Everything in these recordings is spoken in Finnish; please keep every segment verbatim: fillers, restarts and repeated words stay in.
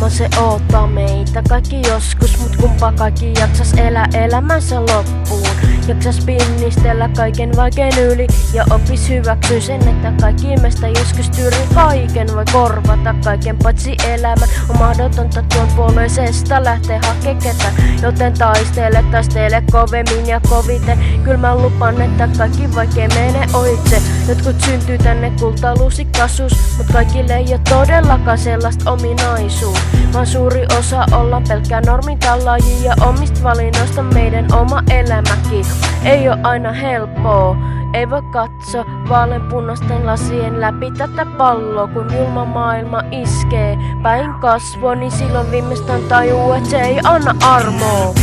Maailma se odottaa meitä kaikki joskus, mut kumpa kaikki jaksas elää elämänsä loppuun. Jaksas pinnistellä kaiken vaikean yli ja oppis hyväksyä sen, että kaikki meistä joskus tyyrin kaiken voi korvata. Kaiken paitsi elämä on mahdotonta tuon puoleisesta lähtee hakee ketään. Joten taistele, taistele kovemmin ja koviten. Kyllä mä lupaan, että kaikki vaikea menee ohitse. Jotkut syntyy tänne kultalusikkasus, mut kaikille ei oo todellakaan sellaista ominaisuus. Vaan suuri osa ollaan pelkkää normitalaji ja omista valinnoista meidän oma elämäkin ei oo aina helppoa. Ei voi katsoa vaaleanpunaisten lasien läpi tätä palloa, kun julma maailma iskee päin kasvoa, niin silloin viimeistään tajuu, et se ei anna armoa.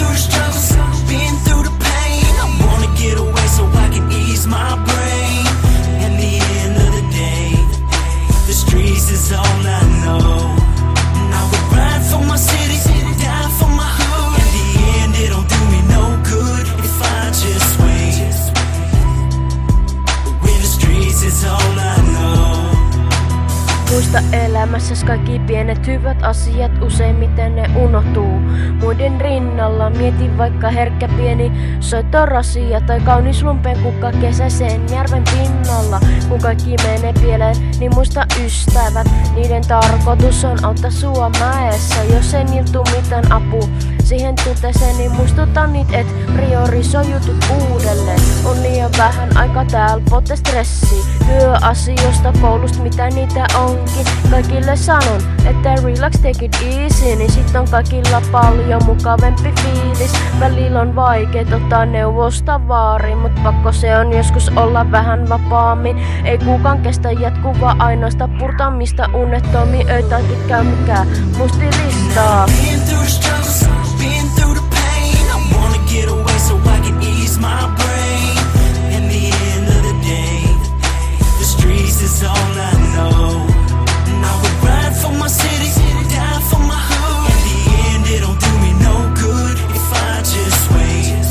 Muista elämässäs kaikki pienet hyvät asiat, useimmiten ne unohtuu muiden rinnalla. Mieti vaikka herkkä pieni soittorasia tai kaunis lumpenkukka kesäisen järven pinnalla. Kun kaikki menee pieleen, niin muista ystävät, niiden tarkoitus on auttaa sua mäessä. Jos ei niiltä tuu mitään apua siihen tunteeseen, niin muistuta niitä, et priorisoi jutut uudelleen. On liian vähän aika täällä pote stressi työasioista, koulusta mitä niitä onkin. Kaikille sanon, että relax, take it easy, niin sit on kaikilla paljon mukavempi fiilis. Välillä on vaikeet ottaa neuvosta vaariin, mut pakko se on joskus olla vähän vapaammin. Ei kukaan kestä jatkuvaa ainoasta purtamista, unettomia öitä tykkää mikään mustilistaa. Been through the pain, I wanna get away so I can ease my brain. In the end of the day, the streets is all I know. And I would ride for my city, die for my hood. In the end it don't do me no good if I just wait.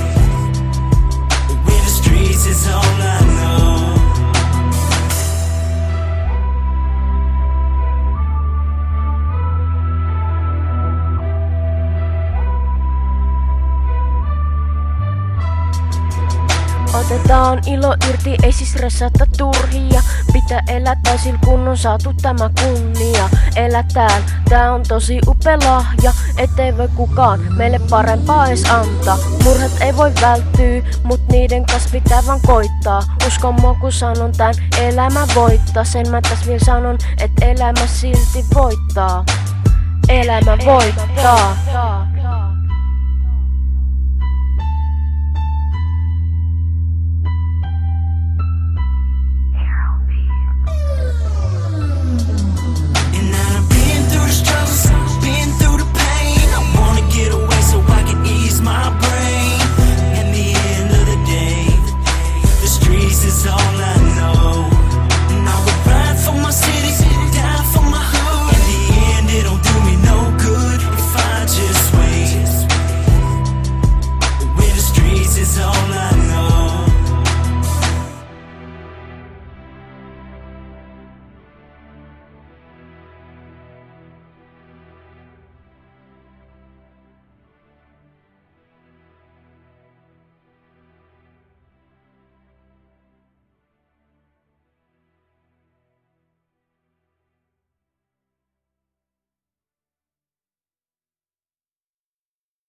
When the streets is all I know. Otetaan ilo irti, ei siis resata turhia. Pitää elää täysin kun on saatu tämä kunnia. Elä täällä, tää on tosi upea lahja. Ettei voi kukaan meille parempaa ees antaa. Murhat ei voi välttyä, mut niiden kas pitää vaan koittaa. Uskon mua kun sanon tän, elämä voittaa. Sen mä täs vielä sanon, et elämä silti voittaa. Elämä voittaa. All